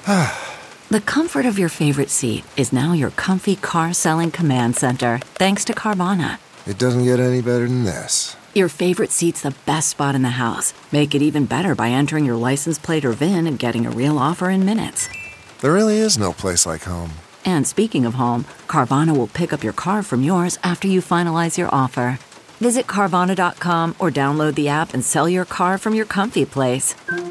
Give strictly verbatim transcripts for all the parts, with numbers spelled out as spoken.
The comfort of your favorite seat is now your comfy car selling command center, thanks to Carvana. It doesn't get any better than this. Your favorite seat's the best spot in the house. Make it even better by entering your license plate or V I N and getting a real offer in minutes. There really is no place like home. And speaking of home, Carvana will pick up your car from yours after you finalize your offer. Visit Carvana dot com or download the app and sell your car from your comfy place.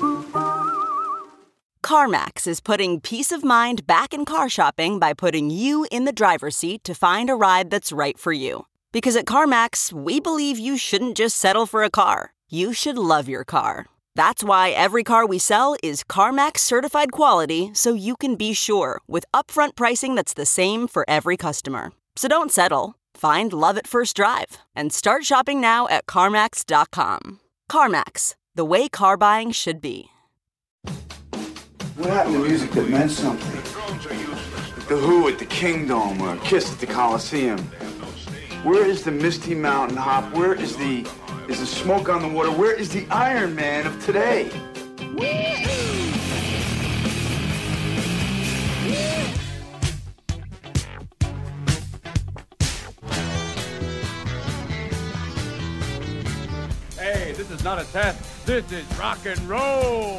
CarMax is putting peace of mind back in car shopping by putting you in the driver's seat to find a ride that's right for you. Because at CarMax, we believe you shouldn't just settle for a car. You should love your car. That's why every car we sell is CarMax certified quality, so you can be sure with upfront pricing that's the same for every customer. So don't settle. Find love at first drive and start shopping now at CarMax dot com. CarMax, the way car buying should be. What happened to music that meant something? The Who at the Kingdom or Kiss at the Coliseum. Where is the Misty Mountain Hop? Where is the is the Smoke on the Water? Where is the Iron Man of today? Hey, this is not a test. This is rock and roll.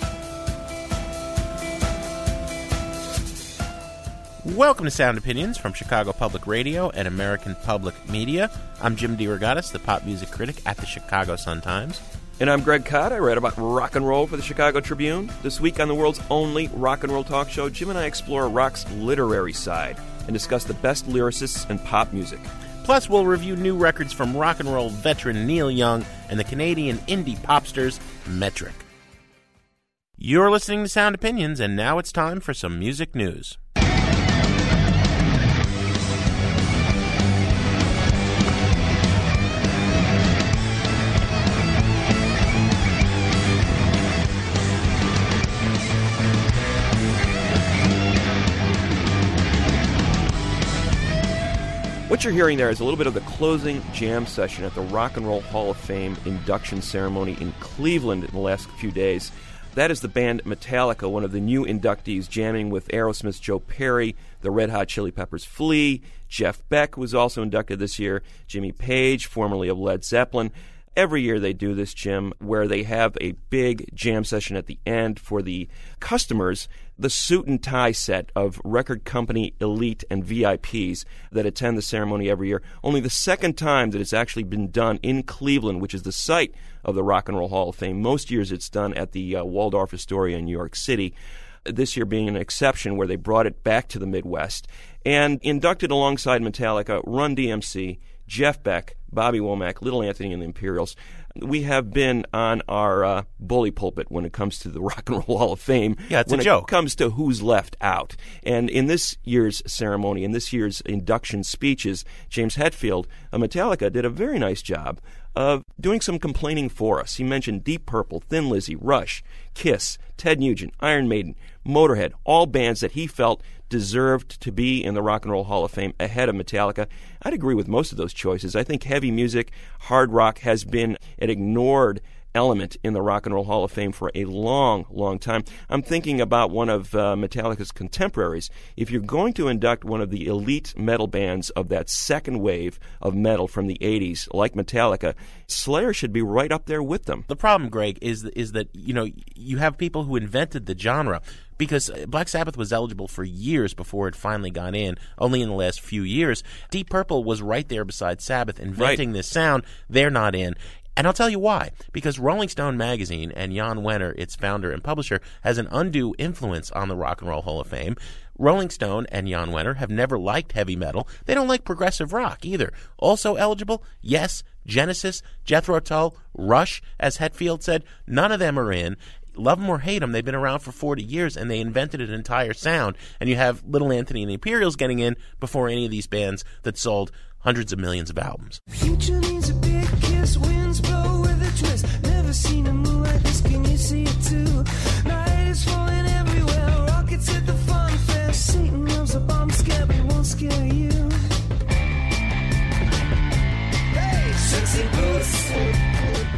Welcome to Sound Opinions from Chicago Public Radio and American Public Media. I'm Jim DeRogatis, the pop music critic at the Chicago Sun-Times. And I'm Greg Kot. I write about rock and roll for the Chicago Tribune. This week on the world's only rock and roll talk show, Jim and I explore rock's literary side and discuss the best lyricists in pop music. Plus, we'll review new records from rock and roll veteran Neil Young and the Canadian indie popsters Metric. You're listening to Sound Opinions, and now it's time for some music news. What you're hearing there is a little bit of the closing jam session at the Rock and Roll Hall of Fame induction ceremony in Cleveland in the last few days. That is the band Metallica, one of the new inductees, jamming with Aerosmith's Joe Perry, the Red Hot Chili Peppers' Flea. Jeff Beck was also inducted this year, Jimmy Page, formerly of Led Zeppelin. Every year they do this, Jim, where they have a big jam session at the end for the customers, the suit and tie set of record company elite and V I Ps that attend the ceremony every year. Only the second time that it's actually been done in Cleveland, which is the site of the Rock and Roll Hall of Fame. Most years it's done at the uh, Waldorf Astoria in New York City. This year being an exception where they brought it back to the Midwest. And inducted alongside Metallica, Run D M C, Jeff Beck, Bobby Womack, Little Anthony and the Imperials. We have been on our uh, bully pulpit when it comes to the Rock and Roll Hall of Fame. Yeah, it's when a joke. When it comes to who's left out. And in this year's ceremony, in this year's induction speeches, James Hetfield of Metallica did a very nice job of doing some complaining for us. He mentioned Deep Purple, Thin Lizzy, Rush, Kiss, Ted Nugent, Iron Maiden, Motorhead, all bands that he felt deserved to be in the Rock and Roll Hall of Fame ahead of Metallica. I'd agree with most of those choices. I think heavy music, hard rock has been an ignored element in the Rock and Roll Hall of Fame for a long, long time. I'm thinking about one of uh, Metallica's contemporaries. If you're going to induct one of the elite metal bands of that second wave of metal from the eighties, like Metallica, Slayer should be right up there with them. The problem, Greg, is is that, you know, you have people who invented the genre. Because Black Sabbath was eligible for years before it finally got in, only in the last few years. Deep Purple was right there beside Sabbath inventing right. this sound. They're not in. And I'll tell you why. Because Rolling Stone magazine and Jan Wenner, its founder and publisher, has an undue influence on the Rock and Roll Hall of Fame. Rolling Stone and Jan Wenner have never liked heavy metal. They don't like progressive rock either. Also eligible, yes, Genesis, Jethro Tull, Rush, as Hetfield said, none of them are in. Love them or hate them, they've been around for forty years, and they invented an entire sound. And you have Little Anthony and the Imperials getting in before any of these bands that sold hundreds of millions of albums. Future needs a big kiss, winds blow with a twist. Never seen a move like this, can you see it too? Night is falling everywhere, rockets hit the fun fair. Satan loves a bomb scare, but won't scare you. Hey, sexy boots.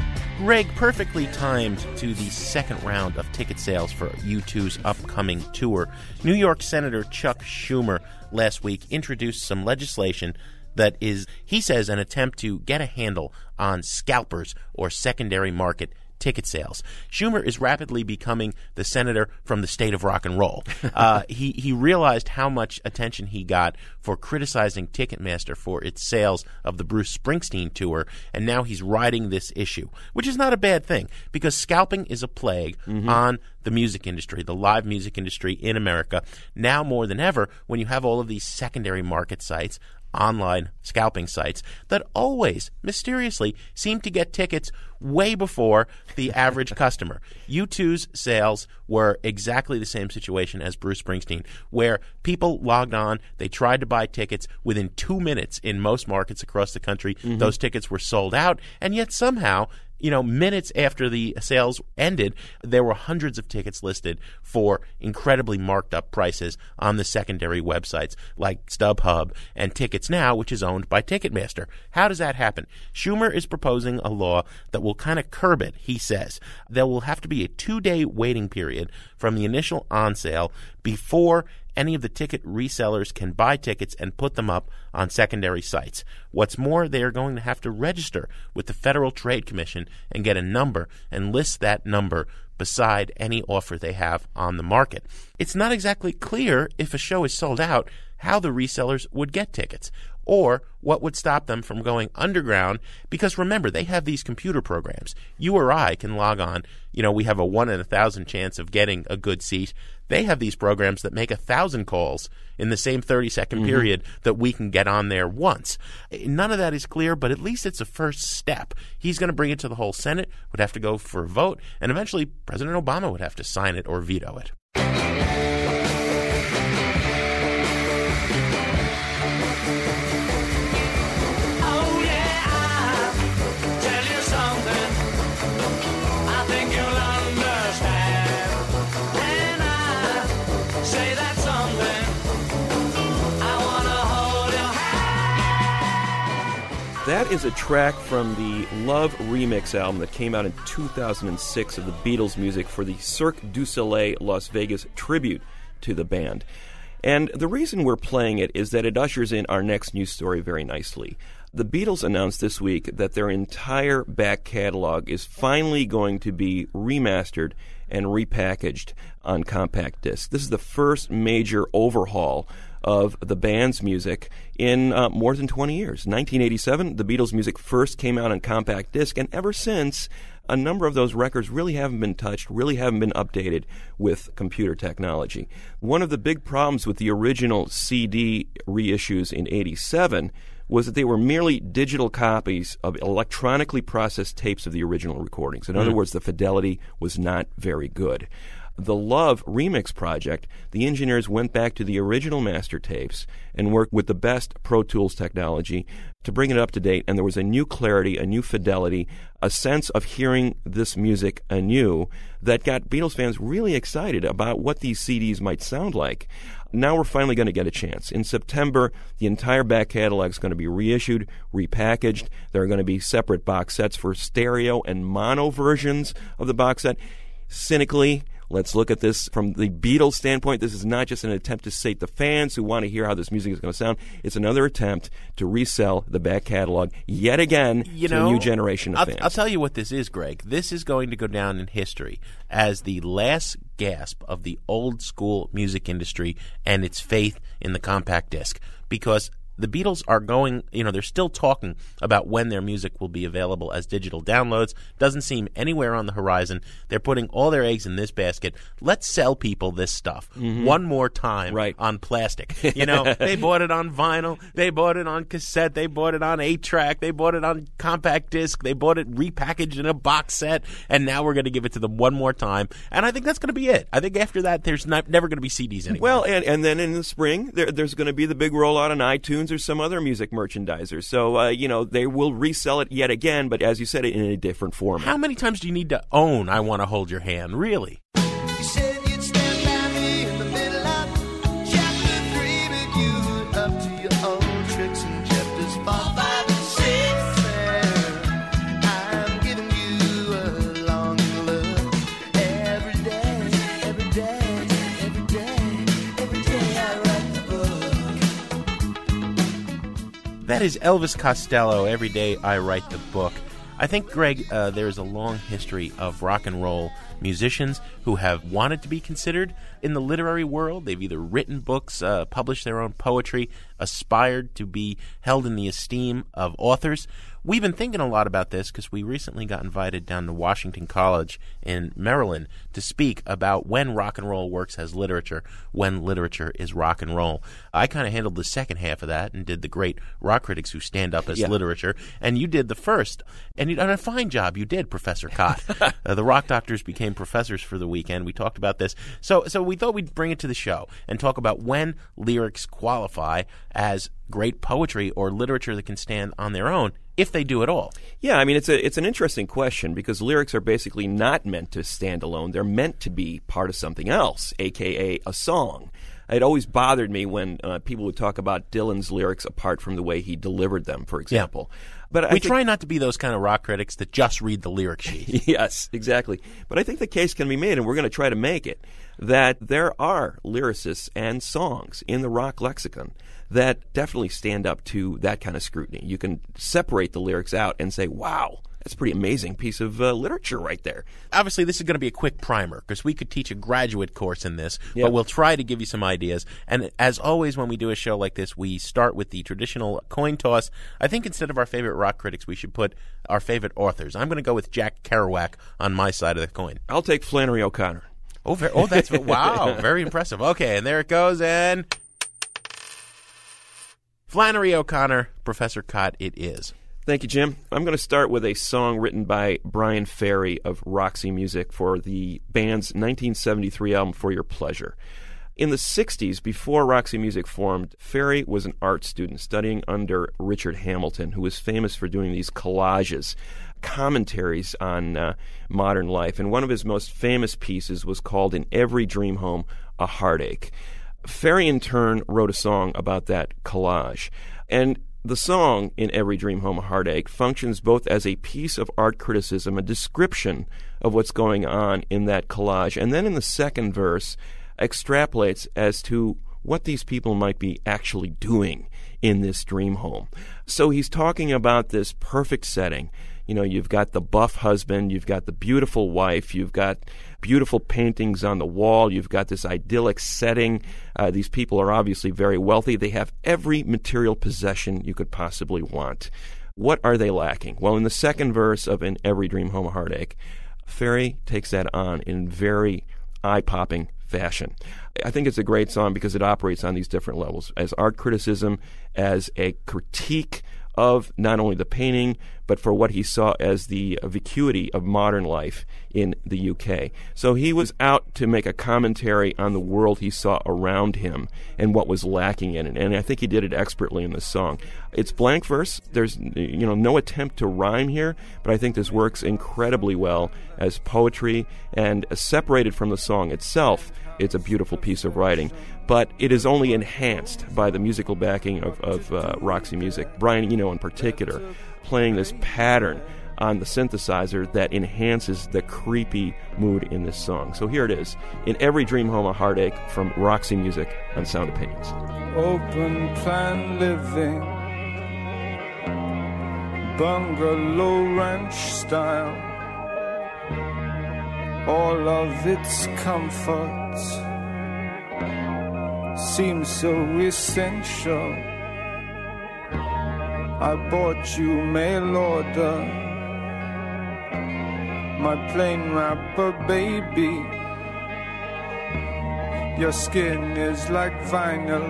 Greg, perfectly timed to the second round of ticket sales for U two's upcoming tour, New York Senator Chuck Schumer last week introduced some legislation that is, he says, an attempt to get a handle on scalpers or secondary market ticket sales. Schumer is rapidly becoming the senator from the state of rock and roll. Uh, he, he realized how much attention he got for criticizing Ticketmaster for its sales of the Bruce Springsteen tour, and now he's riding this issue, which is not a bad thing, because scalping is a plague mm-hmm. on the music industry, the live music industry in America, now more than ever when you have all of these secondary market sites, online scalping sites that always mysteriously seem to get tickets way before the average customer. U two's sales were exactly the same situation as Bruce Springsteen, where people logged on, they tried to buy tickets. Within two minutes in most markets across the country, mm-hmm. those tickets were sold out, and yet somehow, you know, minutes after the sales ended, there were hundreds of tickets listed for incredibly marked up prices on the secondary websites like StubHub and Tickets Now, which is owned by Ticketmaster. How does that happen? Schumer is proposing a law that will kind of curb it, he says. There will have to be a two-day waiting period from the initial on sale before any of the ticket resellers can buy tickets and put them up on secondary sites. What's more, they are going to have to register with the Federal Trade Commission and get a number and list that number beside any offer they have on the market. It's not exactly clear if a show is sold out how the resellers would get tickets, or what would stop them from going underground, because remember, they have these computer programs. You or I can log on. You know, we have a one in a thousand chance of getting a good seat. They have these programs that make a thousand calls in the same thirty-second mm-hmm. period that we can get on there once. None of that is clear, but at least it's a first step. He's going to bring it to the whole Senate, would have to go for a vote, and eventually President Obama would have to sign it or veto it. That is a track from the Love remix album that came out in two thousand six of the Beatles music for the Cirque du Soleil Las Vegas tribute to the band. And the reason we're playing it is that it ushers in our next news story very nicely. The Beatles announced this week that their entire back catalog is finally going to be remastered and repackaged on compact disc. This is the first major overhaul of the band's music in uh, more than twenty years. nineteen eighty-seven, the Beatles' music first came out on compact disc, and ever since, a number of those records really haven't been touched, really haven't been updated with computer technology. One of the big problems with the original C D reissues in eighty-seven was that they were merely digital copies of electronically processed tapes of the original recordings. In mm. other words, the fidelity was not very good. The Love Remix project, the engineers went back to the original master tapes and worked with the best Pro Tools technology to bring it up to date, and there was a new clarity, a new fidelity, a sense of hearing this music anew that got Beatles fans really excited about what these C Ds might sound like. Now we're finally going to get a chance. In September, the entire back catalog is going to be reissued, repackaged. There are going to be separate box sets for stereo and mono versions of the box set. Cynically, let's look at this from the Beatles standpoint. This is not just an attempt to sate the fans who want to hear how this music is going to sound. It's another attempt to resell the back catalog yet again you to know, a new generation of I'll, fans. I'll tell you what this is, Greg. This is going to go down in history as the last gasp of the old school music industry and its faith in the compact disc, because the Beatles are going, you know, they're still talking about when their music will be available as digital downloads. Doesn't seem anywhere on the horizon. They're putting all their eggs in this basket. Let's sell people this stuff mm-hmm. one more time right. on plastic. You know, they bought it on vinyl. They bought it on cassette. They bought it on eight track. They bought it on compact disc. They bought it repackaged in a box set. And now we're going to give it to them one more time. And I think that's going to be it. I think after that, there's not, never going to be C Ds anymore. Well, and, and then in the spring, there, there's going to be the big rollout on iTunes or some other music merchandiser. So, uh, you know, they will resell it yet again, but as you said, in a different format. How many times do you need to own I Want to Hold Your Hand? Really? You said you'd stand by me in the middle of chapter three, but you were up to your own tricks in chapters four, five, and six. I'm giving you a That is Elvis Costello, Every Day I Write the Book. I think, Greg, uh, there is a long history of rock and roll musicians who have wanted to be considered in the literary world. They've either written books, uh, published their own poetry, aspired to be held in the esteem of authors. We've been thinking a lot about this because we recently got invited down to Washington College in Maryland to speak about when rock and roll works as literature, when literature is rock and roll. I kind of handled the second half of that and did the great rock critics who stand up as yeah. literature, and you did the first. And you done a fine job. You did, Professor Cott. uh, the rock doctors became professors for the weekend. We talked about this. So, so we thought we'd bring it to the show and talk about when lyrics qualify as great poetry or literature that can stand on their own, if they do at all. Yeah, I mean, it's a it's an interesting question because lyrics are basically not meant to stand alone. They're meant to be part of something else, a k a a song. It always bothered me when uh, people would talk about Dylan's lyrics apart from the way he delivered them, for example. Yeah. But I we think, try not to be those kind of rock critics that just read the lyric sheet. Yes, exactly. But I think the case can be made, and we're going to try to make it, that there are lyricists and songs in the rock lexicon that definitely stand up to that kind of scrutiny. You can separate the lyrics out and say, wow, that's a pretty amazing piece of uh, literature right there. Obviously, this is going to be a quick primer because we could teach a graduate course in this, yep. but we'll try to give you some ideas. And as always, when we do a show like this, we start with the traditional coin toss. I think instead of our favorite rock critics, we should put our favorite authors. I'm going to go with Jack Kerouac on my side of the coin. I'll take Flannery O'Connor. Oh, very, oh that's wow, very impressive. Okay, and there it goes, and Flannery O'Connor, Professor Cott, it is. Thank you, Jim. I'm going to start with a song written by Brian Ferry of Roxy Music for the band's nineteen seventy-three album For Your Pleasure. In the sixties, before Roxy Music formed, Ferry was an art student studying under Richard Hamilton, who was famous for doing these collages, commentaries on uh, modern life. And one of his most famous pieces was called In Every Dream Home, A Heartache. Ferry, in turn, wrote a song about that collage. And the song, In Every Dream Home, A Heartache, functions both as a piece of art criticism, a description of what's going on in that collage, and then in the second verse, extrapolates as to what these people might be actually doing in this dream home. So he's talking about this perfect setting. You know, you've got the buff husband, you've got the beautiful wife, you've got beautiful paintings on the wall, you've got this idyllic setting. Uh, these people are obviously very wealthy. They have every material possession you could possibly want. What are they lacking? Well, in the second verse of In Every Dream Home, A Heartache, Ferry takes that on in very eye-popping fashion. I think it's a great song because it operates on these different levels, as art criticism, as a critique of not only the painting, but for what he saw as the vacuity of modern life in the U K. So he was out to make a commentary on the world he saw around him and what was lacking in it. And I think he did it expertly in this song. It's blank verse. There's you know no attempt to rhyme here, but I think this works incredibly well as poetry, and separated from the song itself, it's a beautiful piece of writing. But it is only enhanced by the musical backing of, of uh, Roxy Music. Brian Eno in particular, playing this pattern on the synthesizer that enhances the creepy mood in this song. So here it is, In Every Dream Home, A Heartache, from Roxy Music on Sound Opinions. Open plan living, bungalow ranch style, all of its comforts seem so essential. I bought you mail order, my plain wrapper baby. Your skin is like vinyl,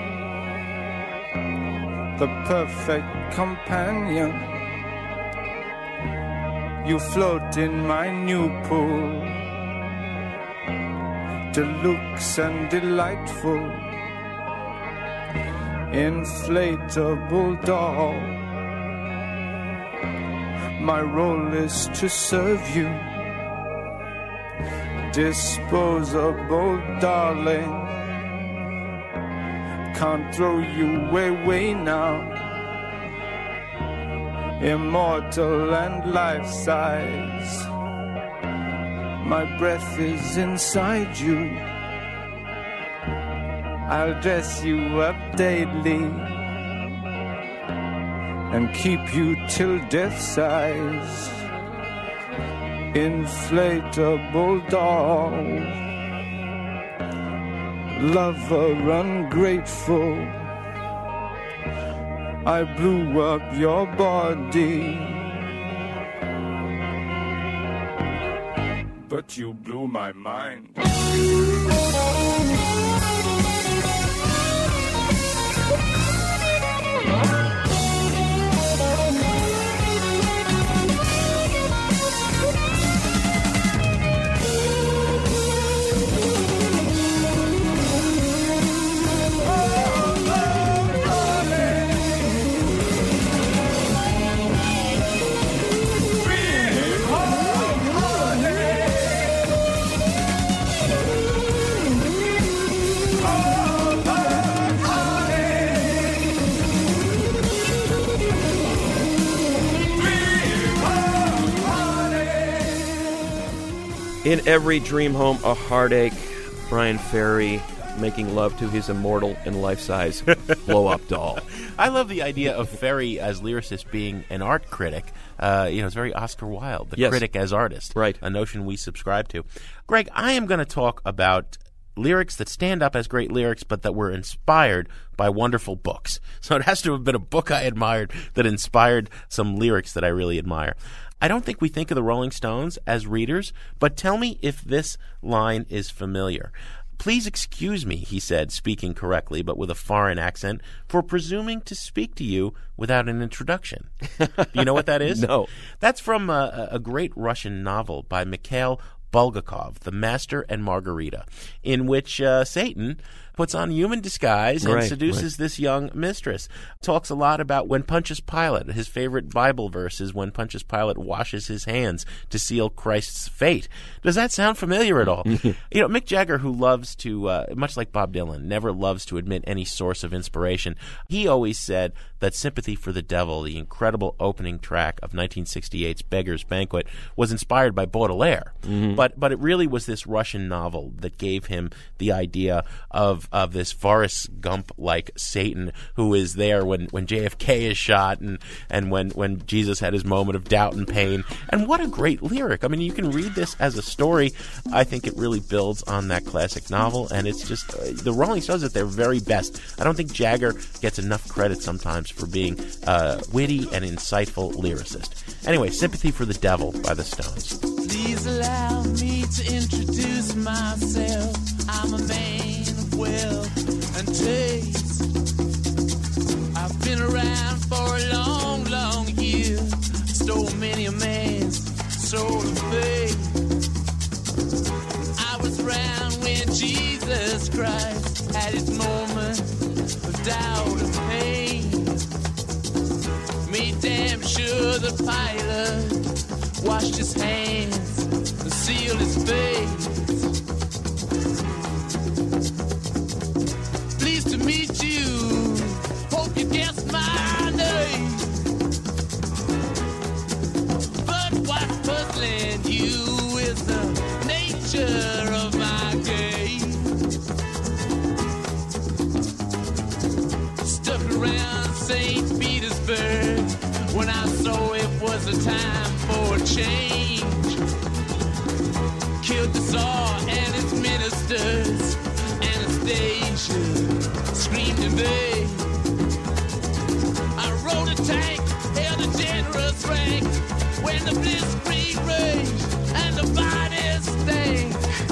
the perfect companion. You float in my new pool, deluxe and delightful, inflatable doll. My role is to serve you, disposable darling. Can't throw you away now, immortal and life-size. My breath is inside you, I'll dress you up daily, and keep you till death sighs. Inflatable doll, lover ungrateful, I blew up your body, but you blew my mind. In every dream home, a heartache. Brian Ferry making love to his immortal and life-size blow-up doll. I love the idea of Ferry as lyricist being an art critic. Uh, you know, it's very Oscar Wilde, the yes. critic as artist. Right. A notion we subscribe to. Greg, I am going to talk about lyrics that stand up as great lyrics, but that were inspired by wonderful books. So it has to have been a book I admired that inspired some lyrics that I really admire. I don't think we think of the Rolling Stones as readers, but tell me if this line is familiar. Please excuse me, he said, speaking correctly, but with a foreign accent, for presuming to speak to you without an introduction. Do you know what that is? No. That's from a, a great Russian novel by Mikhail Bulgakov, The Master and Margarita, in which uh, Satan puts on human disguise and right, seduces right. this young mistress. Talks a lot about when Pontius Pilate, his favorite Bible verse is when Pontius Pilate washes his hands to seal Christ's fate. Does that sound familiar at all? You know, Mick Jagger, who loves to, uh, much like Bob Dylan, never loves to admit any source of inspiration, he always said that Sympathy for the Devil, the incredible opening track of nineteen sixty-eight's Beggar's Banquet, was inspired by Baudelaire. Mm-hmm. But but it really was this Russian novel that gave him the idea of of this Forrest Gump-like Satan who is there when, when J F K is shot and, and when, when Jesus had his moment of doubt and pain. And what a great lyric. I mean, you can read this as a story. I think it really builds on that classic novel, and it's just, uh, the Rolling Stones at their very best. I don't think Jagger gets enough credit sometimes for being a witty and insightful lyricist. Anyway, Sympathy for the Devil by the Stones. Please allow me to introduce myself. I'm a man of wealth and taste. I've been around for a long, long year. Stole many a man's soul of faith. I was around when Jesus Christ had his moment of doubt and pain. Made damn sure the Pilate washed his hands and sealed his face. Pleased to meet you, hope you guessed my name. But what's puzzling you is the nature of my game. Stuck around Saint Petersburg when I saw it was a time for a change. Killed the Tsar and his ministers. Anastasia screamed in vain. I rode a tank, held a generous rank when the blitzkrieg raged and the bodies stank.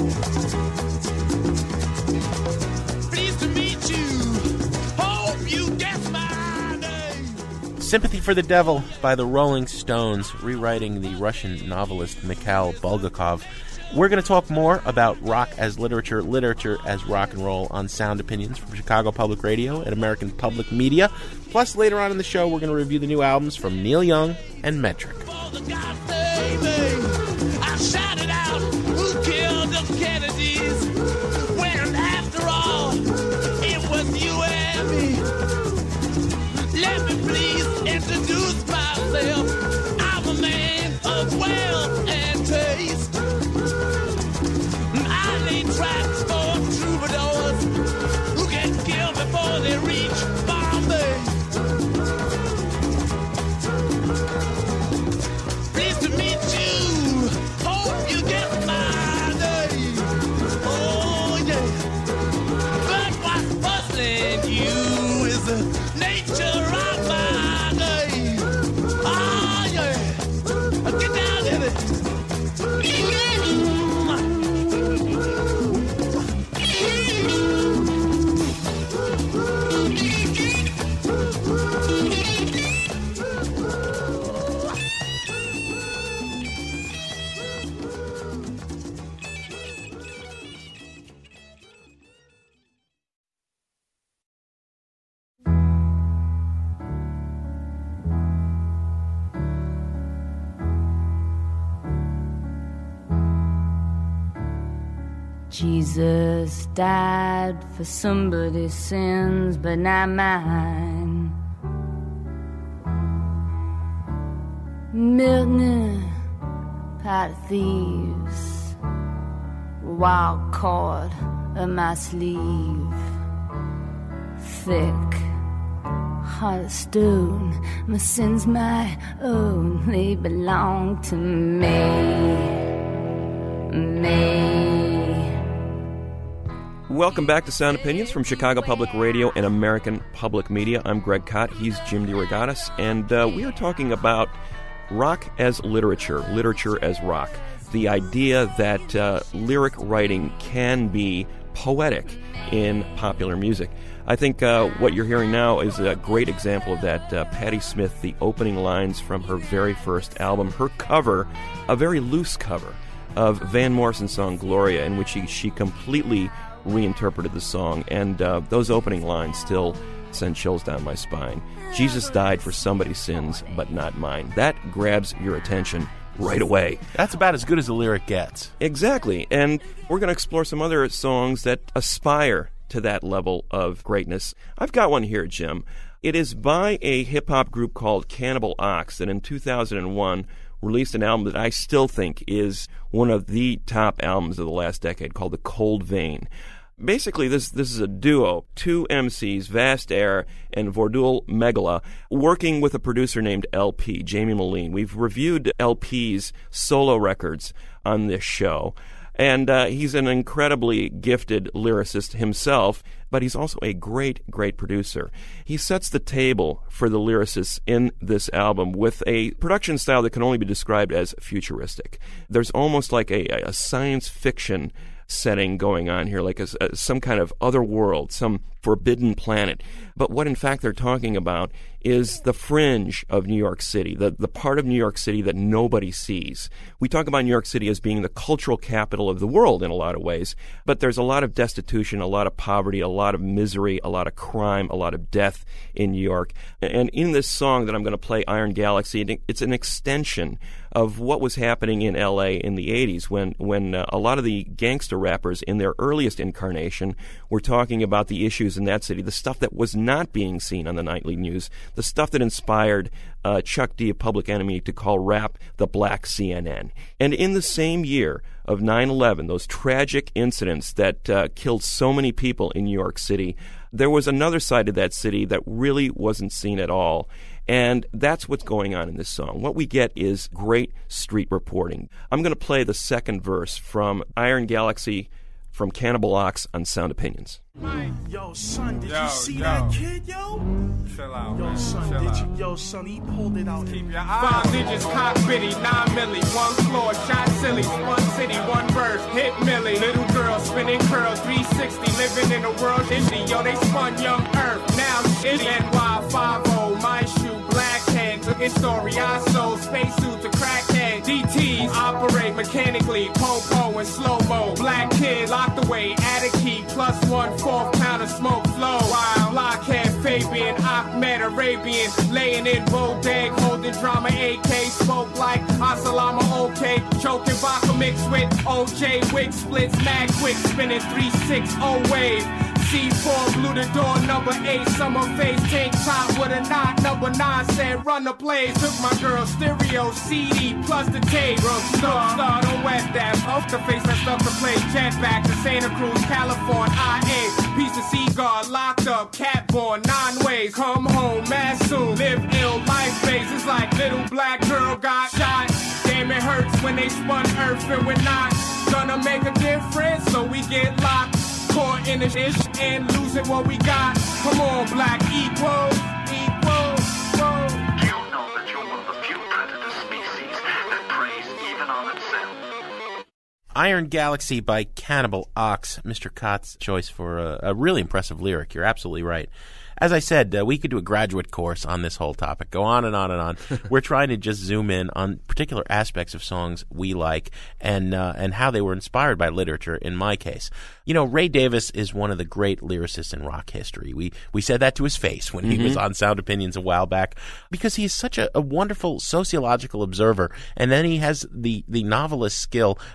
Pleased to meet you. Hope you guess my name. Sympathy for the Devil by the Rolling Stones, rewriting the Russian novelist Mikhail Bulgakov. We're going to talk more about rock as literature, literature as rock and roll on Sound Opinions from Chicago Public Radio and American Public Media. Plus, later on in the show, we're going to review the new albums from Neil Young and Metric. I shouted out, who killed the Kennedys? When after all, it was you and me. Let me please introduce myself. I'm a man of wealth and taste. I lay traps for troubadours who get killed before they reach Bombay. Jesus died for somebody's sins, but not mine. Milton, pot of thieves, wild cord of my sleeve, thick heart of stone. My sins my own, they belong to me, me. Welcome back to Sound Opinions from Chicago Public Radio and American Public Media. I'm Greg Kot. He's Jim DeRogatis, and uh, we are talking about rock as literature, literature as rock. The idea that uh, lyric writing can be poetic in popular music. I think uh, what you're hearing now is a great example of that. Uh, Patti Smith, the opening lines from her very first album, her cover, a very loose cover of Van Morrison's song Gloria, in which she, she completely reinterpreted the song, and uh, those opening lines still send chills down my spine. Jesus died for somebody's sins, but not mine. That grabs your attention right away. That's about as good as the lyric gets. Exactly, and we're going to explore some other songs that aspire to that level of greatness. I've got one here, Jim. It is by a hip-hop group called Cannibal Ox that in two thousand one released an album that I still think is one of the top albums of the last decade, called The Cold Vein. Basically, this this is a duo, two M Cs, Vast Air and Vordul Megala, working with a producer named L P, Jamie Moline. We've reviewed L P's solo records on this show, and uh, he's an incredibly gifted lyricist himself, but he's also a great, great producer. He sets the table for the lyricists in this album with a production style that can only be described as futuristic. There's almost like a, a science fiction setting going on here, like a, a, some kind of other world, some forbidden planet. But what in fact they're talking about is the fringe of New York City, the, the part of New York City that nobody sees. We talk about New York City as being the cultural capital of the world in a lot of ways, but there's a lot of destitution, a lot of poverty, a lot of misery, a lot of crime, a lot of death in New York. And in this song that I'm going to play, Iron Galaxy, it's an extension of what was happening in L A in the eighties when, when uh, a lot of the gangster rappers in their earliest incarnation were talking about the issues in that city, the stuff that was not being seen on the nightly news, the stuff that inspired uh, Chuck D of Public Enemy to call rap the Black C N N. And in the same year of nine eleven, those tragic incidents that uh, killed so many people in New York City, there was another side of that city that really wasn't seen at all. And that's what's going on in this song. What we get is great street reporting. I'm going to play the second verse from Iron Galaxy from Cannibal Ox on Sound Opinions. Yo, son, did Yo, you see yo. that kid, yo? Chill out, Yo, man. son, Chill did out. you? Yo, son, he pulled it out. Keep your Five eyes. digits, cock bitty, nine milli, one floor, shot silly, one city, one verse, hit milli. Little girl spinning curls, three sixty, living in a world indie. Yo, they spun young earth, now shitty. N Y fifty, my shoe, black head, took his story, I sold spacesuit to crackhead. D Ts operate mechanically, po-po and slow-mo. Black kid locked away, add a key, plus one fourth pound of smoke flow. While blockhead Fabian, Ahmed Arabian, laying in Bodeg, holding drama A K, smoke like Asalama OK, choking vodka mixed with O J, wig splits, mad quick, spinning three sixty wave. C four blew the door, number eight, summer face, tank top with a knot, number nine said run the plays, took my girl stereo, C D, plus the tape, bro, star, star, don't wet that, off the face, messed up the place, jetback to Santa Cruz, California, I A, piece of cigar, locked up, cat born, nine ways, come home, mad soon, live ill, life phase, it's like little black girl got shot, damn it hurts when they spun earth and we're not gonna make a difference, so we get locked. Caught in the ish and losing what we got. Come on, black equal, equal, equal. Do you know that you're one of the few predator species that preys even on itself? Iron Galaxy by Cannibal Ox, Mister Kott's choice for a, a really impressive lyric. You're absolutely right. As I said, uh, we could do a graduate course on this whole topic, go on and on and on. We're trying to just zoom in on particular aspects of songs we like and uh, and how they were inspired by literature, in my case. You know, Ray Davis is one of the great lyricists in rock history. We we said that to his face when he mm-hmm. was on Sound Opinions a while back, because he's such a, a wonderful sociological observer, and then he has the, the novelist skill of taking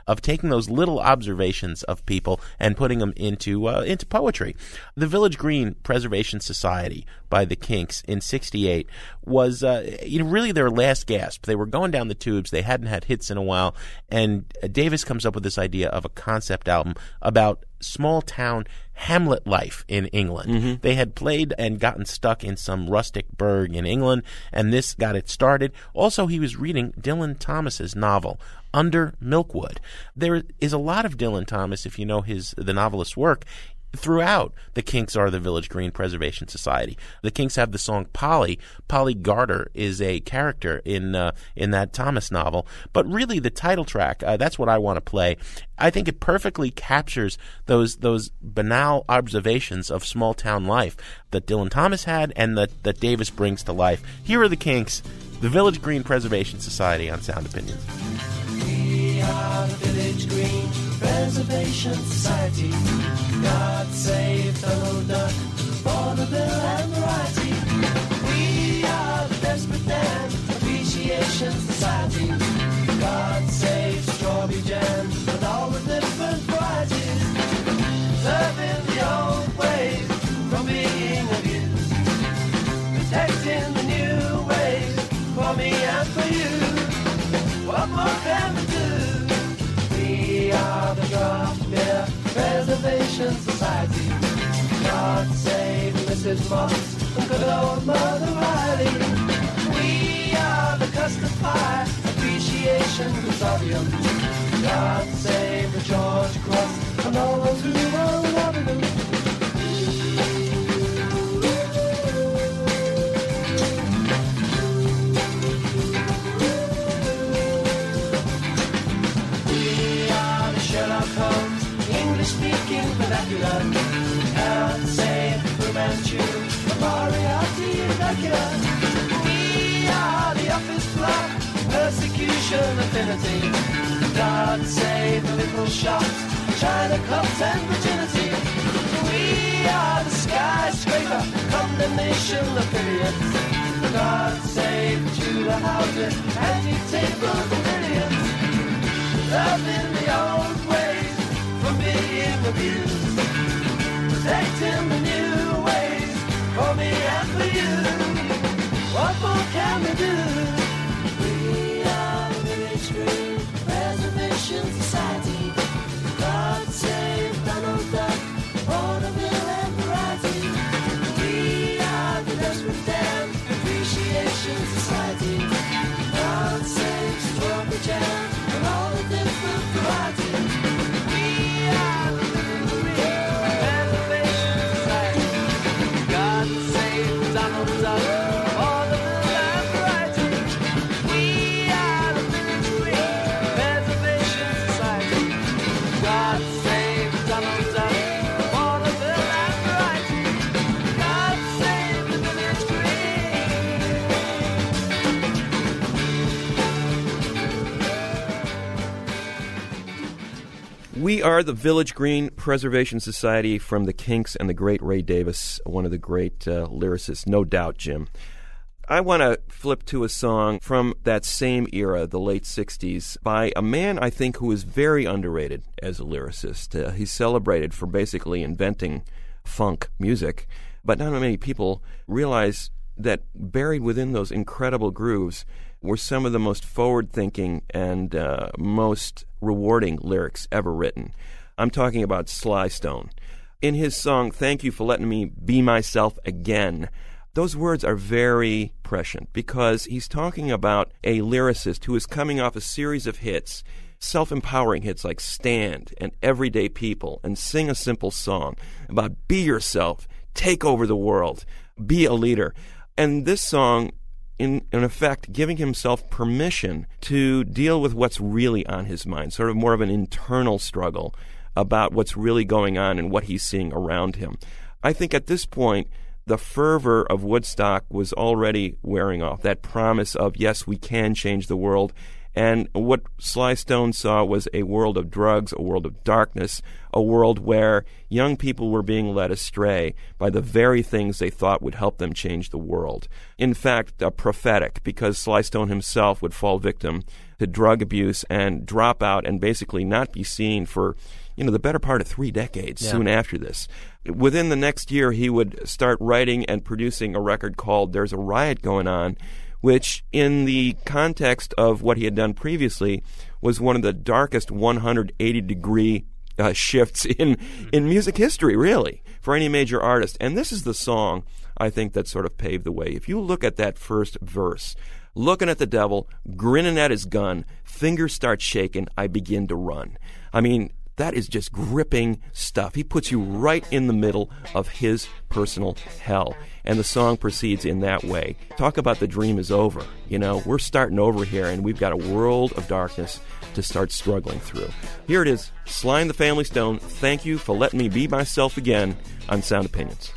those little observations of people and putting them into uh, into poetry. The Village Green Preservation Society by the Kinks in sixty-eight was uh, you know, really their last gasp. They were going down the tubes. They hadn't had hits in a while, and Davis comes up with this idea of a concept album about small-town hamlet life in England. Mm-hmm. They had played and gotten stuck in some rustic burg in England, and this got it started. Also, he was reading Dylan Thomas's novel, Under Milkwood. There is a lot of Dylan Thomas, if you know his the novelist's work, throughout the Kinks are the Village Green Preservation Society. The Kinks have the song Polly. Polly Garter is a character in uh, in that Thomas novel. But really, the title track, uh, that's what I want to play. I think it perfectly captures those those banal observations of small-town life that Dylan Thomas had and that, that Davis brings to life. Here are the Kinks, the Village Green Preservation Society on Sound Opinions. We are the Village Green Preservation Society. God save Donald Duck, vaudeville and variety. We are the Desperate Dan Appreciation Society. God save strawberry jam with all the different varieties. Serving the old ways from being abused. Protecting the new ways for me and for you. What more can we do? We are the Draft Beer Preservation Society. God save Missus Moss and good old Mother Riley. We are the Custard Pie Appreciation Consortium. God save the George Cross and all those who are loving them. English-speaking vernacular. God save Fu Manchu, Moriarty and Dracula. We are the office block, persecution affinity. God save the little shops, China clubs and virginity. We are the skyscraper, condemnation affiliates. God save the Tudor houses, antique tables and billions. Loving the old ways from being abused, protecting the new ways for me and for you. What more can we do? We are the Village Green Preservation Society. God save Donald Duck, vaudeville and variety. We are the Desperate Dan Appreciation Society. God save strawberry jam and all the different varieties. We are the Village Green Preservation Society from the Kinks and the great Ray Davis, one of the great uh, lyricists, no doubt, Jim. I want to flip to a song from that same era, the late sixties, by a man I think who is very underrated as a lyricist. Uh, he's celebrated for basically inventing funk music, but not many people realize that buried within those incredible grooves were some of the most forward-thinking and uh, most rewarding lyrics ever written. I'm talking about Sly Stone. In his song, Thank You for Letting Me Be Myself Again, those words are very prescient because he's talking about a lyricist who is coming off a series of hits, self-empowering hits like Stand and Everyday People and Sing a Simple Song about be yourself, take over the world, be a leader. And this song, in, in effect, giving himself permission to deal with what's really on his mind, sort of more of an internal struggle about what's really going on and what he's seeing around him. I think at this point, the fervor of Woodstock was already wearing off, that promise of, yes, we can change the world, And what Sly Stone saw was a world of drugs, a world of darkness, a world where young people were being led astray by the very things they thought would help them change the world. In fact, uh, prophetic, because Sly Stone himself would fall victim to drug abuse and drop out and basically not be seen for, you know, the better part of three decades Yeah. soon after this. Within the next year, he would start writing and producing a record called There's a Riot Going On, which, in the context of what he had done previously, was one of the darkest one hundred eighty degree uh, shifts in, in music history, really, for any major artist. And this is the song, I think, that sort of paved the way. If you look at that first verse, looking at the devil, grinning at his gun, fingers start shaking, I begin to run. I mean, that is just gripping stuff. He puts you right in the middle of his personal hell. And the song proceeds in that way. Talk about the dream is over. You know, we're starting over here, and we've got a world of darkness to start struggling through. Here it is, Sly and the Family Stone. Thank you for letting me be myself again on Sound Opinions.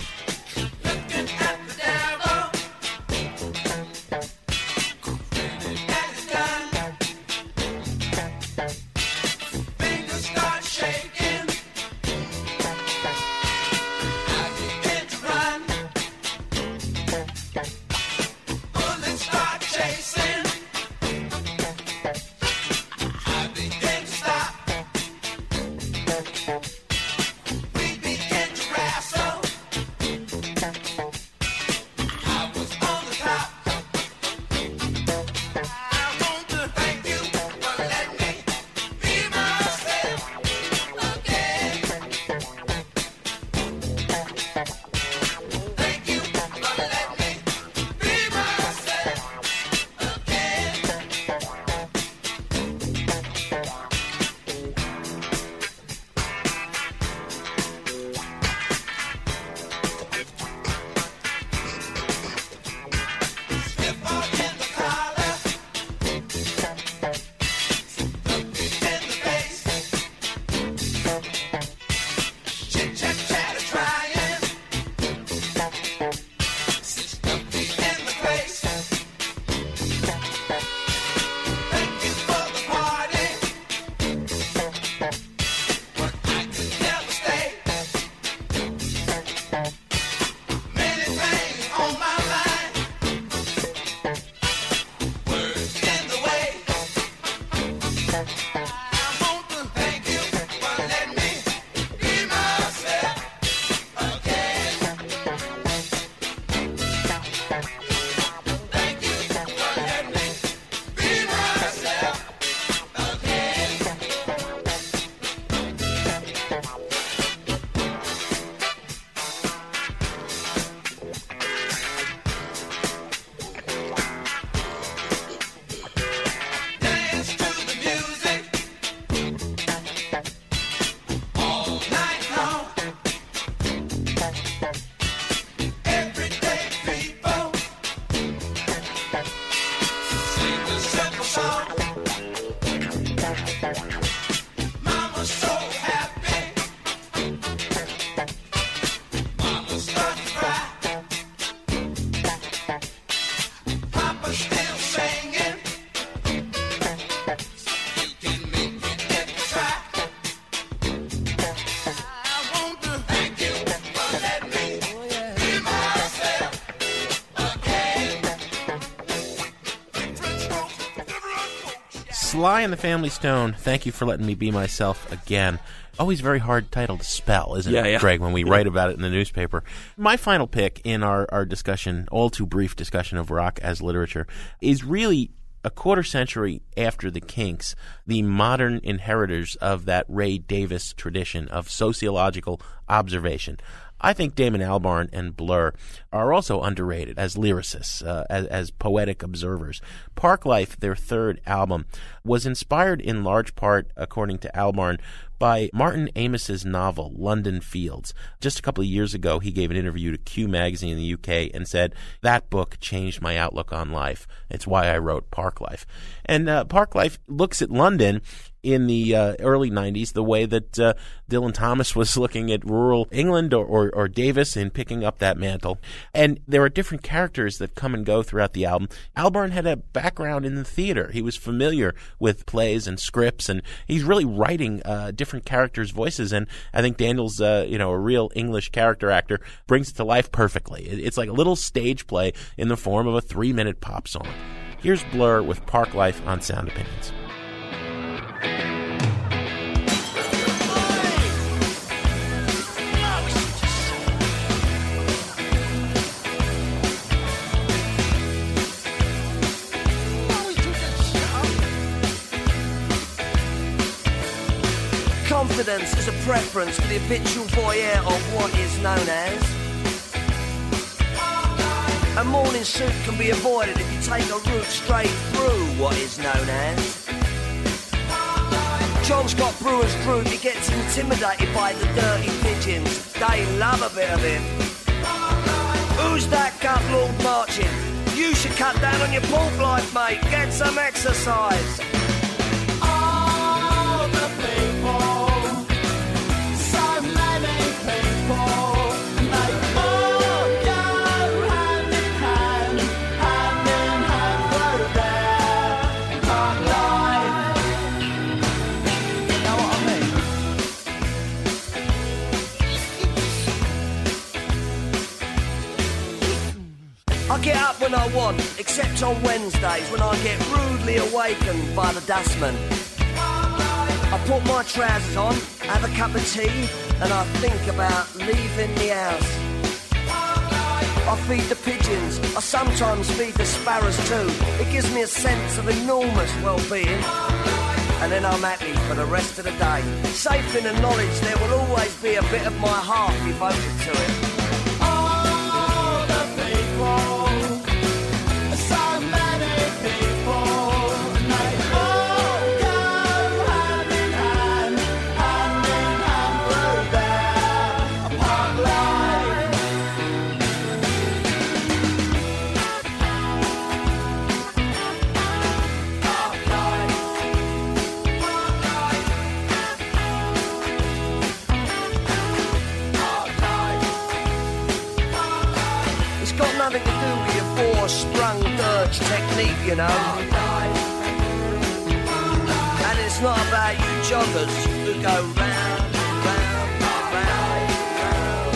Sly and the Family Stone, thank you for letting me be myself again. Always very hard title to spell, isn't yeah, it, yeah. Greg, when we yeah. write about it in the newspaper. My final pick in our, our discussion, all too brief discussion of rock as literature, is really a quarter century after the Kinks, the modern inheritors of that Ray Davis tradition of sociological observation. I think Damon Albarn and Blur are also underrated as lyricists, uh, as, as poetic observers. Parklife, their third album, was inspired in large part, according to Albarn, by Martin Amis's novel, London Fields. Just a couple of years ago, he gave an interview to Q magazine in the U K and said, that book changed my outlook on life. It's why I wrote Parklife. And uh, Parklife looks at London in the uh, early nineties, the way that uh, Dylan Thomas was looking at rural England, or, or, or Davis in picking up that mantle. And there are different characters that come and go throughout the album. Albarn had a background in the theater. He was familiar with plays and scripts, and he's really writing uh, different characters' voices. And I think Daniel's, uh, you know, a real English character actor, brings it to life perfectly. It, it's like a little stage play in the form of a three-minute pop song. Here's Blur with Park Life on Sound Opinions. Confidence is a preference for the habitual voyeur of what is known as. A morning suit can be avoided if you take a route straight through what is known as. John's got brewer's fruit, he gets intimidated by the dirty pigeons. They love a bit of him. Who's that gut lord marching? You should cut down on your pork life, mate. Get some exercise. All the people. I get up when I want, except on Wednesdays when I get rudely awakened by the dustman. I put my trousers on, have a cup of tea, and I think about leaving the house. I feed the pigeons, I sometimes feed the sparrows too. It gives me a sense of enormous well-being. And then I'm happy for the rest of the day, safe in the knowledge there will always be a bit of my heart devoted to it. All the people. Nothing to do with your four-sprung dirge technique, you know. And it's not about you joggers who go round, round, round, round.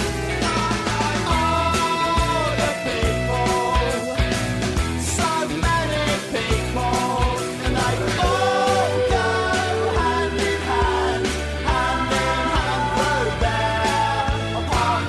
All the people, so many people, and they all go hand in hand, hand in hand through there, a park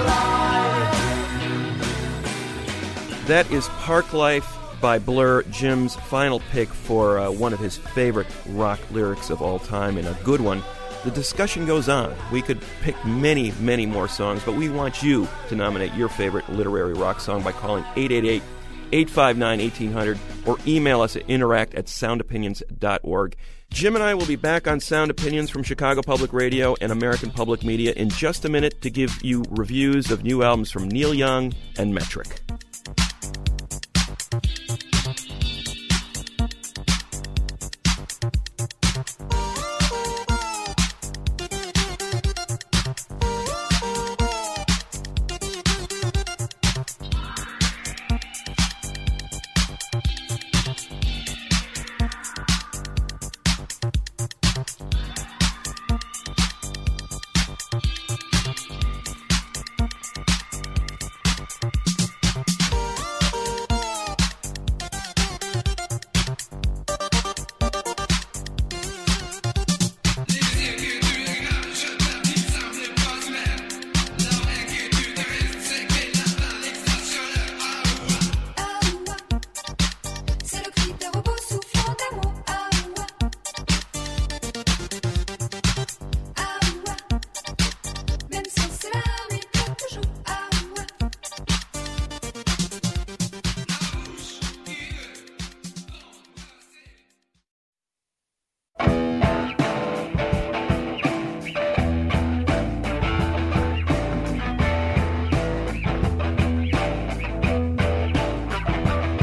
life. That is Park Life by Blur, Jim's final pick for uh, one of his favorite rock lyrics of all time, and a good one. The discussion goes on. We could pick many, many more songs, but we want you to nominate your favorite literary rock song by calling eight eight eight, eight five nine, one eight hundred or email us at interact at sound opinions dot org. Jim and I will be back on Sound Opinions from Chicago Public Radio and American Public Media in just a minute to give you reviews of new albums from Neil Young and Metric.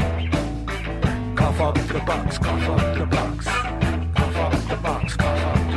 Cough up the box, cough up the box. Cough up the box, cough up the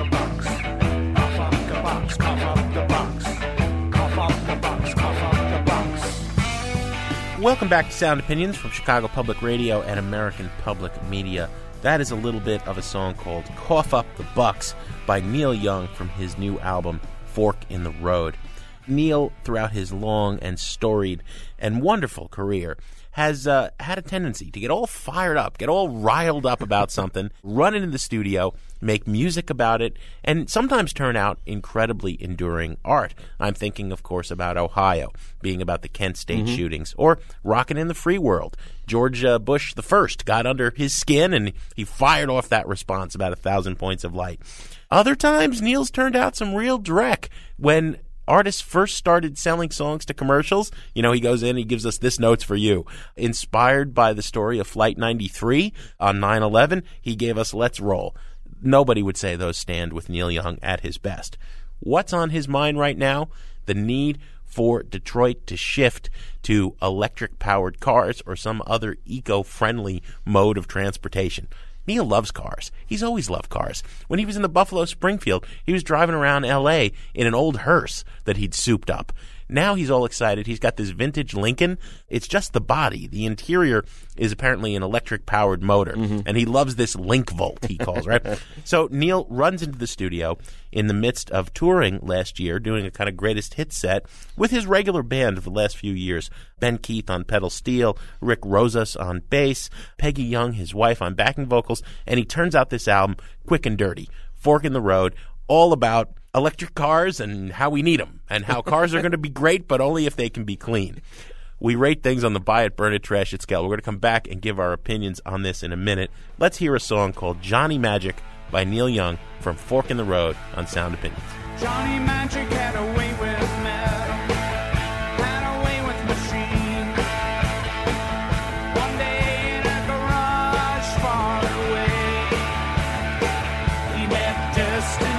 Welcome back to Sound Opinions from Chicago Public Radio and American Public Media. That is a little bit of a song called Cough Up the Bucks by Neil Young from his new album, Fork in the Road. Neil, throughout his long and storied and wonderful career, has uh, had a tendency to get all fired up, get all riled up about something, run into the studio, make music about it, and sometimes turn out incredibly enduring art. I'm thinking, of course, about Ohio, being about the Kent State mm-hmm. shootings, or Rockin' in the Free World. George uh, Bush the First got under his skin, and he fired off that response about a thousand points of light. Other times, Neil's turned out some real dreck when artists first started selling songs to commercials. You know, he goes in, he gives us this notes for you. Inspired by the story of Flight ninety-three on nine eleven, he gave us Let's Roll. Nobody would say those stand with Neil Young at his best. What's on his mind right now? The need for Detroit to shift to electric-powered cars or some other eco-friendly mode of transportation. Neil loves cars. He's always loved cars. When he was in the Buffalo Springfield, he was driving around L A in an old hearse that he'd souped up. Now he's all excited. He's got this vintage Lincoln. It's just the body. The interior is apparently an electric-powered motor, mm-hmm. and he loves this Link Volt, he calls, right? So Neil runs into the studio in the midst of touring last year, doing a kind of greatest hits set with his regular band of the last few years. Ben Keith on pedal steel, Rick Rosas on bass, Peggy Young, his wife, on backing vocals, and he turns out this album, Quick and Dirty, Fork in the Road, all about electric cars and how we need them, and how cars are going to be great, but only if they can be clean. We rate things on the buy it, burn it, trash it scale. We're going to come back and give our opinions on this in a minute. Let's hear a song called Johnny Magic by Neil Young from Fork in the Road on Sound Opinions. Johnny Magic had a way with metal, had a way with machine. One day in a garage far away, he met destiny.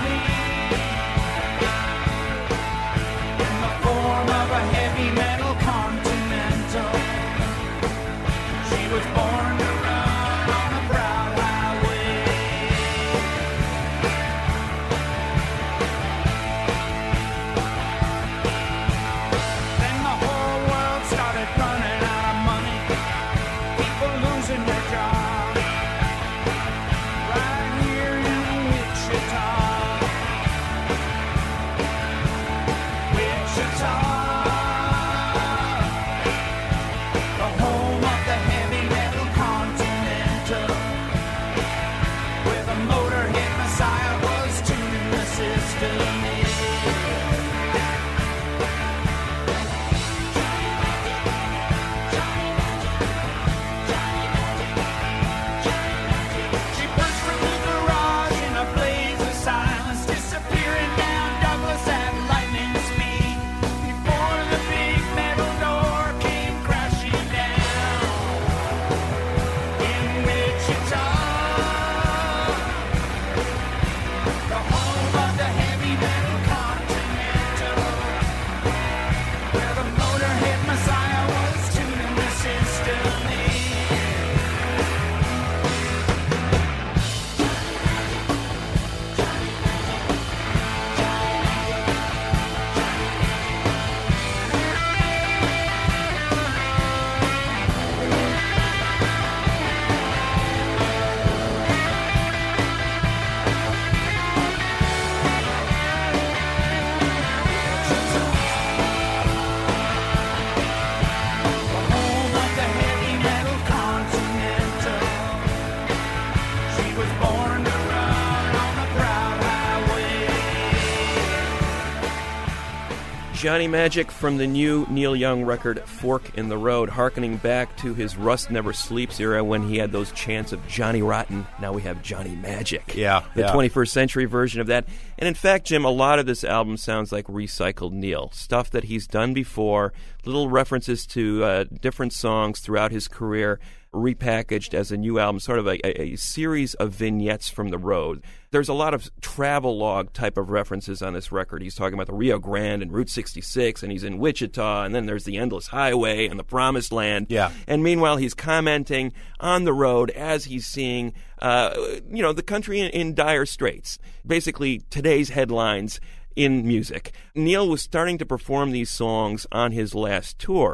Johnny Magic from the new Neil Young record, Fork in the Road, hearkening back to his Rust Never Sleeps era when he had those chants of Johnny Rotten. Now we have Johnny Magic. Yeah. The yeah. twenty-first century version of that. And in fact, Jim, a lot of this album sounds like recycled Neil. Stuff that he's done before, little references to uh, different songs throughout his career, repackaged as a new album, sort of a, a, a series of vignettes from the road. There's a lot of travel log type of references on this record. He's talking about the Rio Grande and Route sixty-six, and he's in Wichita, and then there's the Endless Highway and the Promised Land. Yeah. And meanwhile, he's commenting on the road as he's seeing, uh, you know, the country in, in dire straits. Basically, today's headlines in music. Neil was starting to perform these songs on his last tour.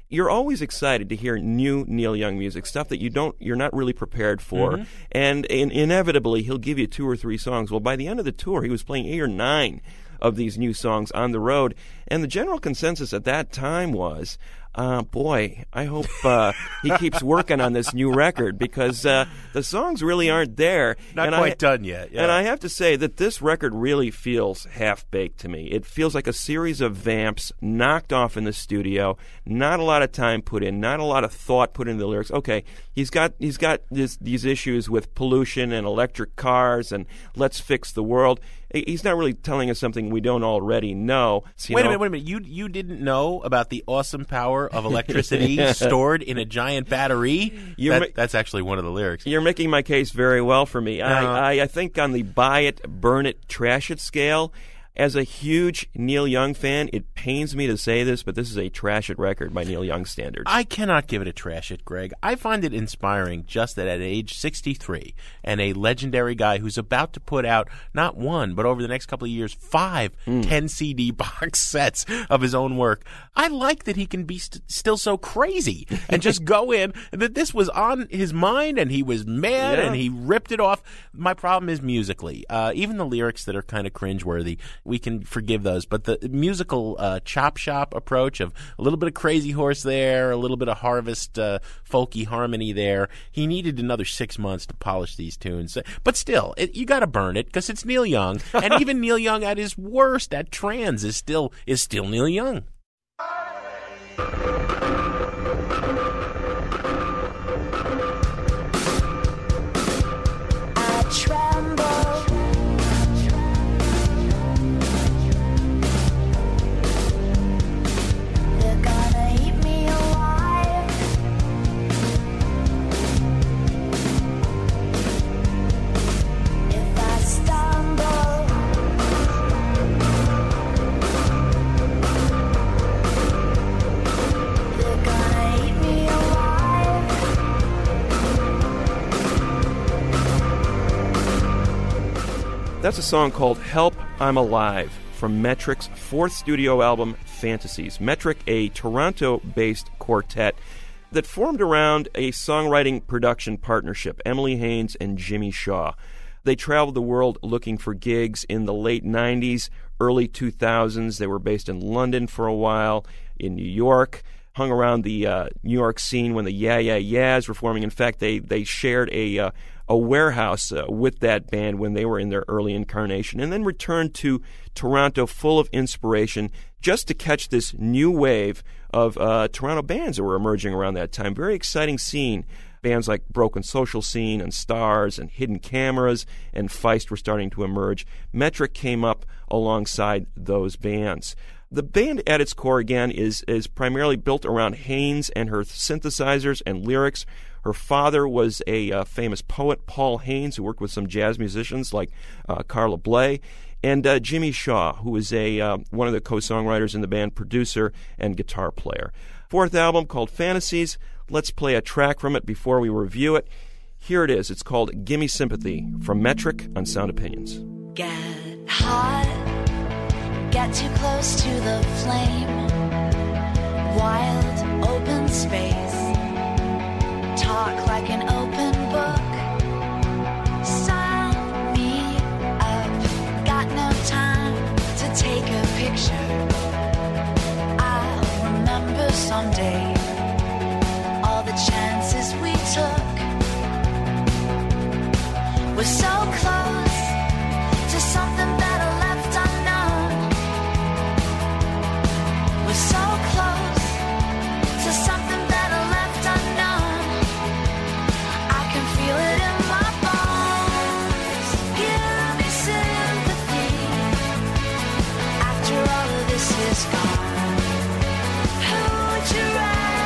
you're always excited to hear new Neil Young music, stuff that you don't, you're not really prepared for, Mm-hmm. and, and inevitably he'll give you two or three songs. Well, by the end of the tour, he was playing eight or nine of these new songs on the road, and the general consensus at that time was, uh, boy, I hope uh, he keeps working on this new record, because uh, the songs really aren't there. Not and quite I, done yet. Yeah. And I have to say that this record really feels half-baked to me. It feels like a series of vamps knocked off in the studio, not a lot of time put in, not a lot of thought put into the lyrics. Okay, he's got he's got this, these issues with pollution and electric cars and let's fix the world. He's not really telling us something we don't already know. So, wait know, a minute, wait a minute. You you didn't know about the awesome power of electricity stored in a giant battery? That, ma- that's actually one of the lyrics. You're making my case very well for me. Uh, I, I, I think on the buy it, burn it, trash it scale, as a huge Neil Young fan, it pains me to say this, but this is a trash it record by Neil Young standards. I cannot give it a trash it, Greg. I find it inspiring just that at age sixty-three, and a legendary guy who's about to put out not one, but over the next couple of years, five mm. ten C D box sets of his own work. I like that he can be st- still so crazy and just go in, and that this was on his mind, and he was mad, yeah. and he ripped it off. My problem is musically. Uh, even the lyrics that are kind of cringeworthy, we can forgive those, but the musical uh, chop shop approach of a little bit of Crazy Horse there, a little bit of Harvest uh, folky harmony there, he needed another six months to polish these tunes. But still, it, you got to burn it because it's Neil Young, and even Neil Young at his worst, at trans, is still is still Neil Young. I tremble. They're gonna eat me alive. If I stumble, they're gonna eat me alive. That's a song called Help, I'm Alive from Metric's fourth studio album, Fantasies. Metric, a Toronto-based quartet that formed around a songwriting production partnership, Emily Haines and Jimmy Shaw. They traveled the world looking for gigs in the late nineties, early two thousands. They were based in London for a while, in New York, hung around the uh, New York scene when the Yeah Yeah Yeahs were forming. In fact, they, they shared a... Uh, a warehouse uh, with that band when they were in their early incarnation, and then returned to Toronto full of inspiration just to catch this new wave of uh, Toronto bands that were emerging around that time. Very exciting scene. Bands like Broken Social Scene and Stars and Hidden Cameras and Feist were starting to emerge. Metric came up alongside those bands. The band at its core, again, is, is primarily built around Haines and her synthesizers and lyrics. Her father was a uh, famous poet, Paul Haines, who worked with some jazz musicians like uh, Carla Bley, and uh, Jimmy Shaw, who is a uh, one of the co-songwriters in the band, producer, and guitar player. Fourth album called Fantasies. Let's play a track from it before we review it. Here it is. It's called Gimme Sympathy from Metric on Sound Opinions. Get hot, get too close to the flame. Wild, open space. Talk like an open book. Sign me up. Got no time to take a picture. I'll remember someday all the chances we took. We're so close to something better left unknown. We're so close to something better left unknown. I can feel it in my bones. Give me sympathy after all of this is gone. Who would you rather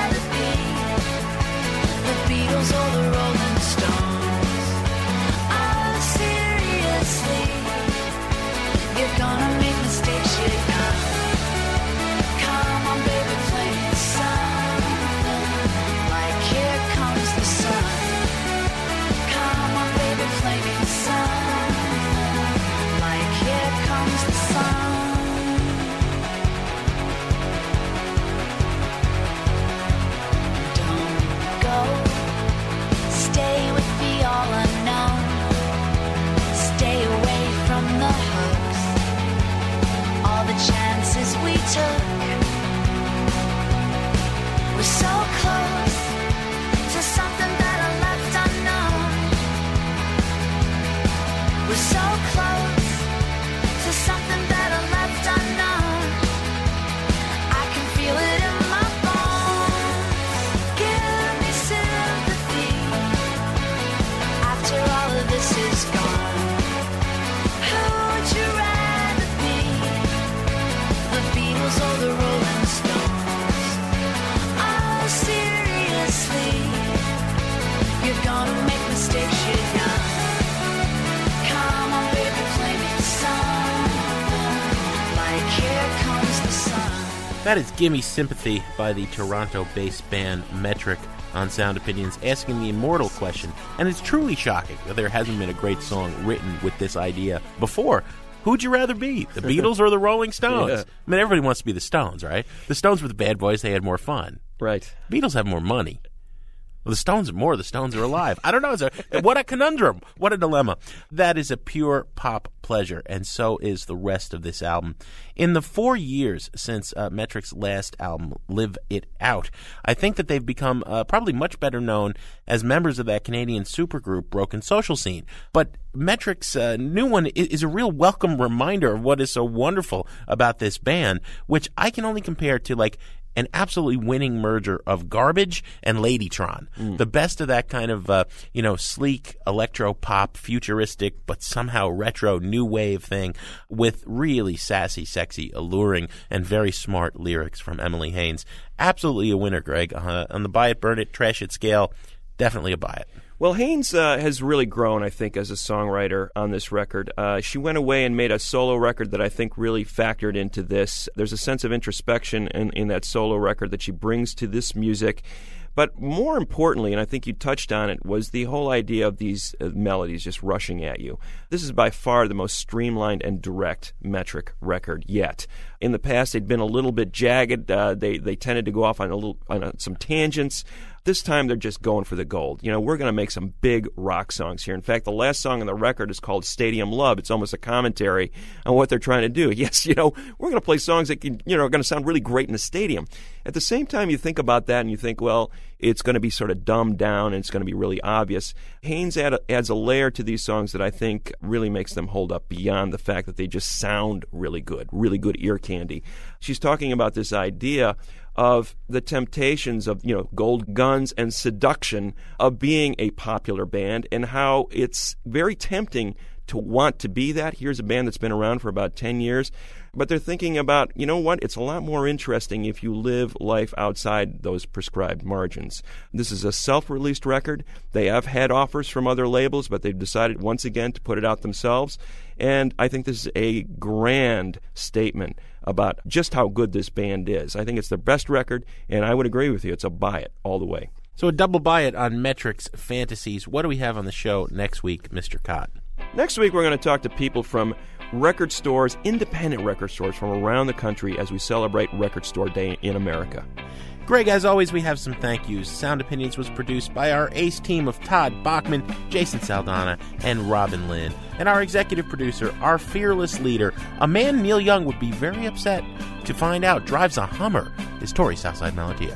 That is Gimme Sympathy by the Toronto-based band Metric on Sound Opinions, asking the immortal question. And it's truly shocking that there hasn't been a great song written with this idea before. Who'd you rather be, the Beatles or the Rolling Stones? Yeah. I mean, everybody wants to be the Stones, right? The Stones were the bad boys. They had more fun. Right. Beatles have more money. Well, the Stones are more. The Stones are alive. I don't know. It's a, what a conundrum. What a dilemma. That is a pure pop pleasure, and so is the rest of this album. In the four years since uh, Metric's last album, Live It Out, I think that they've become uh, probably much better known as members of that Canadian supergroup Broken Social Scene. But Metric's uh, new one is, is a real welcome reminder of what is so wonderful about this band, which I can only compare to, like, an absolutely winning merger of Garbage and Ladytron. Mm. The best of that kind of, uh, you know, sleek, electro-pop, futuristic, but somehow retro, new wave thing with really sassy, sexy, alluring, and very smart lyrics from Emily Haines. Absolutely a winner, Greg. Uh, on the buy it, burn it, trash it scale, definitely a buy it. Well, Haines uh, has really grown, I think, as a songwriter on this record. Uh, she went away and made a solo record that I think really factored into this. There's a sense of introspection in, in that solo record that she brings to this music. But more importantly, and I think you touched on it, was the whole idea of these uh, melodies just rushing at you. This is by far the most streamlined and direct Metric record yet. In the past, they'd been a little bit jagged. Uh, they they tended to go off on a little on a, some tangents. This time, they're just going for the gold. You know, we're going to make some big rock songs here. In fact, the last song on the record is called Stadium Love. It's almost a commentary on what they're trying to do. Yes, you know, we're going to play songs that can, you know, are going to sound really great in the stadium. At the same time, you think about that and you think, well, it's going to be sort of dumbed down and it's going to be really obvious. Haines add a, adds a layer to these songs that I think really makes them hold up beyond the fact that they just sound really good, really good ear candy. She's talking about this idea of the temptations of, you know, gold guns and seduction of being a popular band and how it's very tempting to want to be that. Here's a band that's been around for about ten years, but they're thinking about, you know what, it's a lot more interesting if you live life outside those prescribed margins. This is a self-released record. They have had offers from other labels, but they've decided once again to put it out themselves. And I think this is a grand statement about just how good this band is. I think it's their best record, and I would agree with you. It's a buy it all the way. So a double buy it on Metric's Fantasies. What do we have on the show next week, Mister Cott? Next week, we're going to talk to people from record stores, independent record stores from around the country as we celebrate Record Store Day in America. Greg, as always, we have some thank yous. Sound Opinions was produced by our ace team of Todd Bachman, Jason Saldana, and Robin Lynn. And our executive producer, our fearless leader, a man Neil Young would be very upset to find out drives a Hummer, is Tori Southside Malatia.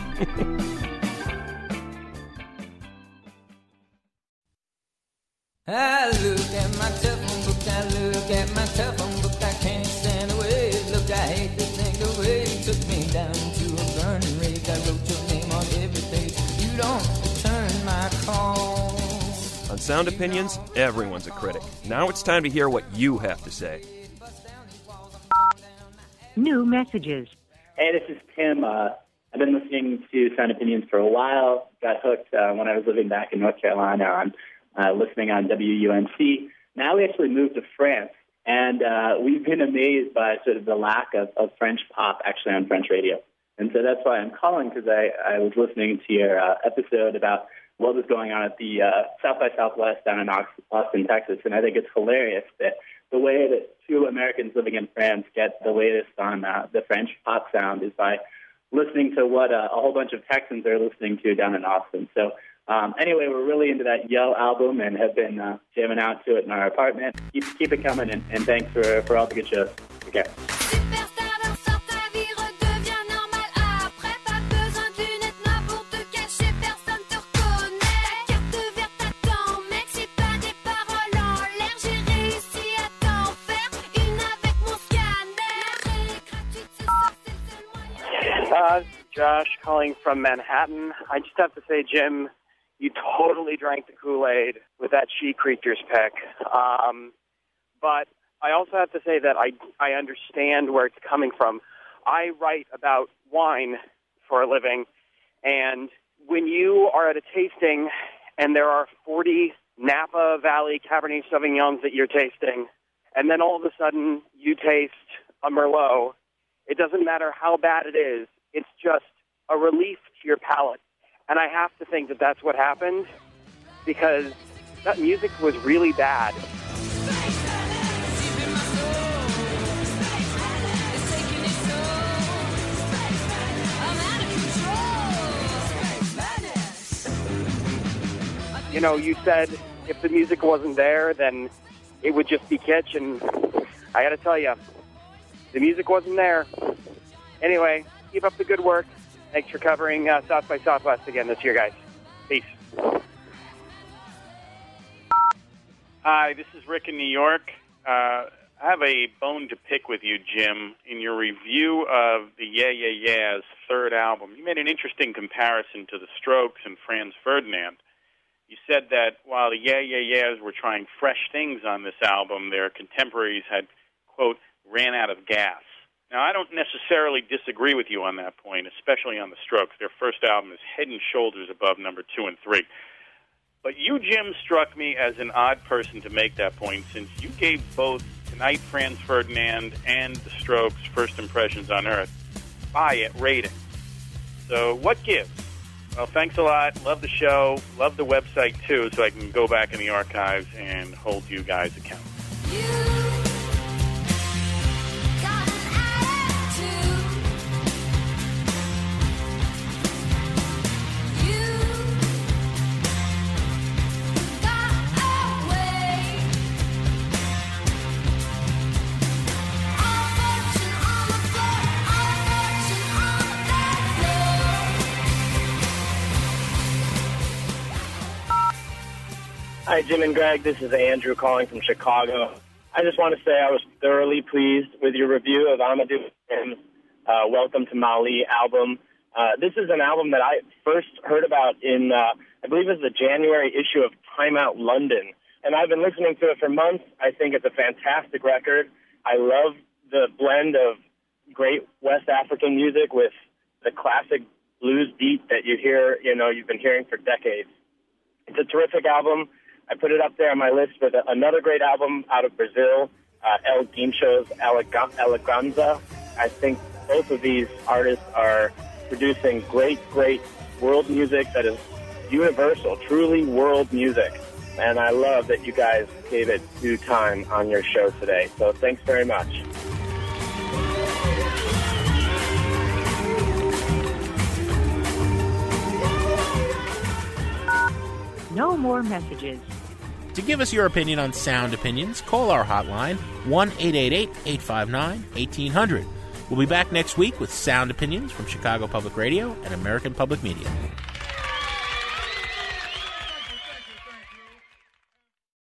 I look at my telephone book, I look at my telephone book, I can't stand away. Look, I hate to think the way you took me down to a burning rake. I wrote your name on every page. You don't return my call. On Sound Opinions, everyone's a critic. Now it's time to hear what you have to say. New messages. Hey, this is Tim. Uh, I've been listening to Sound Opinions for a while. Got hooked uh, when I was living back in North Carolina on Uh, listening on W U N C. Now we actually moved to France, and uh, we've been amazed by sort of the lack of, of French pop actually on French radio. And so that's why I'm calling, because I, I was listening to your uh, episode about what was going on at the uh, South by Southwest down in Austin, Texas, and I think it's hilarious that the way that two Americans living in France get the latest on uh, the French pop sound is by listening to what uh, a whole bunch of Texans are listening to down in Austin. So Um, anyway, we're really into that Yo album and have been uh, jamming out to it in our apartment. Keep, keep it coming, and, and thanks for, for all the good shows. Okay. Uh, Josh calling from Manhattan. I just have to say, Jim, you totally drank the Kool-Aid with that She Creatures pick. Um, but I also have to say that I, I understand where it's coming from. I write about wine for a living, and when you are at a tasting and there are forty Napa Valley Cabernet Sauvignons that you're tasting, and then all of a sudden you taste a Merlot, It doesn't matter how bad it is. It's just a relief to your palate. And I have to think that that's what happened because that music was really bad. You know, you said if the music wasn't there, then it would just be kitsch, and I got to tell you, the music wasn't there. Anyway, keep up the good work. Thanks for covering uh, South by Southwest again this year, guys. Peace. Hi, this is Rick in New York. Uh, I have a bone to pick with you, Jim. In your review of the Yeah Yeah Yeahs' third album, you made an interesting comparison to the Strokes and Franz Ferdinand. You said that while the Yeah Yeah Yeahs were trying fresh things on this album, their contemporaries had, quote, ran out of gas. Now, I don't necessarily disagree with you on that point, especially on the Strokes. Their first album is head and shoulders above number two and three. But you, Jim, struck me as an odd person to make that point, since you gave both Tonight Franz Ferdinand and the Strokes' First Impressions on Earth buy-it rating. So what gives? Well, thanks a lot. Love the show. Love the website, too, so I can go back in the archives and hold you guys accountable. Hi, Jim and Greg. This is Andrew calling from Chicago. I just want to say I was thoroughly pleased with your review of Amadou Jim's uh, Welcome to Mali album. Uh, this is an album that I first heard about in, uh, I believe it was the January issue of Time Out London. And I've been listening to it for months. I think it's a fantastic record. I love the blend of great West African music with the classic blues beat that you hear, you know, you've been hearing for decades. It's a terrific album. I put it up there on my list with a, another great album out of Brazil, uh, El Guincho's Eleganza. I think both of these artists are producing great, great world music that is universal, truly world music. And I love that you guys gave it due time on your show today. So thanks very much. No more messages. To give us your opinion on Sound Opinions, call our hotline, one eight eight eight, eight five nine, one eight zero zero. We'll be back next week with Sound Opinions from Chicago Public Radio and American Public Media.